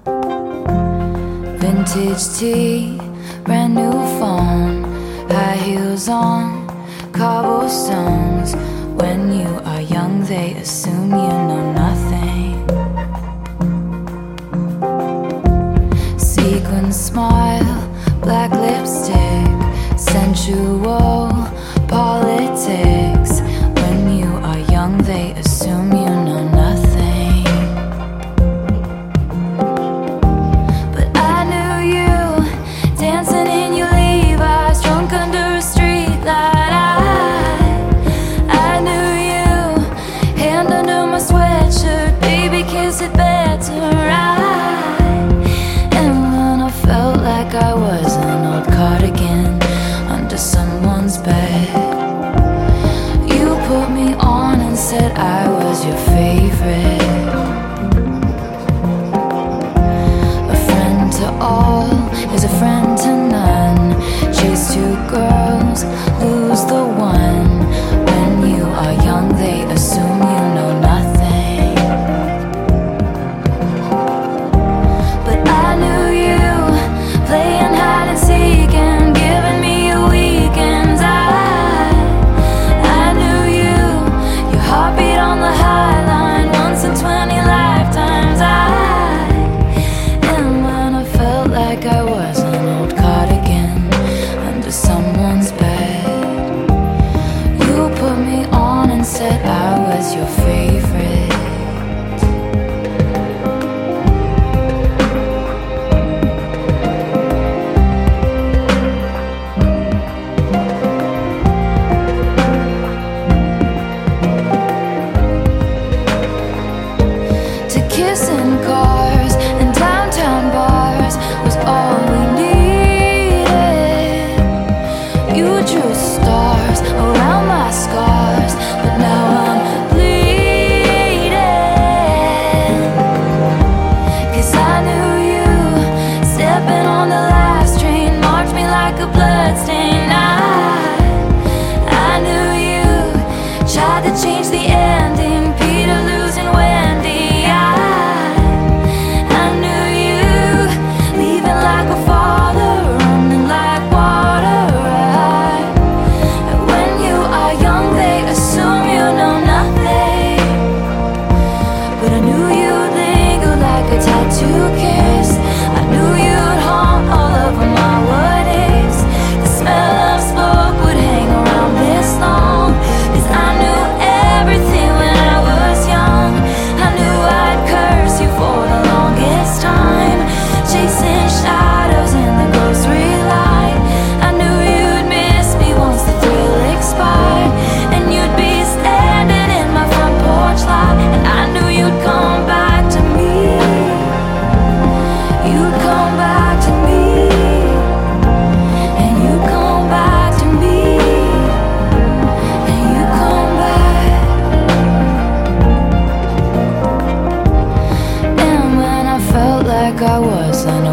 Vintage tea, brand new phone, high heels on, cobblestones. When you are young, they assume you know nothing. Sequin smile, black lipstick, sensual politics. When you are young, they assume you know nothing. But I knew you, dancing in your Levi's, drunk under a street light. I knew you, hand under my sweatshirt, baby, kiss it better. And when I felt like I was an old cardigan under someone's bed, you put me on and said I was your favorite. A friend to all is a friend to none. Chase two girls, lose the one. When you are young, they assume you know nothing. But I knew you, playing hide and seek and giving me your weekends. I knew you, your heartbeat on the high line, once in 20 lifetimes. And when I felt like I was an old cardigan under someone's bed, you put me on and said I was your favorite. To kiss in cars and downtown bars was all we needed. You drew stars around my scars, but now I'm bleeding. 'Cause I knew you, stepping on the last train, marked me like a bloodstain. I knew you, tried to change the ending, Peter losing Wendy. I knew you, leaving like a father, running like water. When you are young, they assume you know nothing. But I knew you'd linger like a tattoo kiss. I knew you'd haunt all over my what ifs. The smell of smoke would hang around this long. 'Cause I knew everything when I was young. I knew I'd curse you for the longest time, chasing shadows in the grocery line. I knew you'd miss me once the thrill expired, and you'd be standing in my front porch light. And I knew you'd come back to me. You'd come back to me. And you come back to me. And you come back. And when I felt like I was an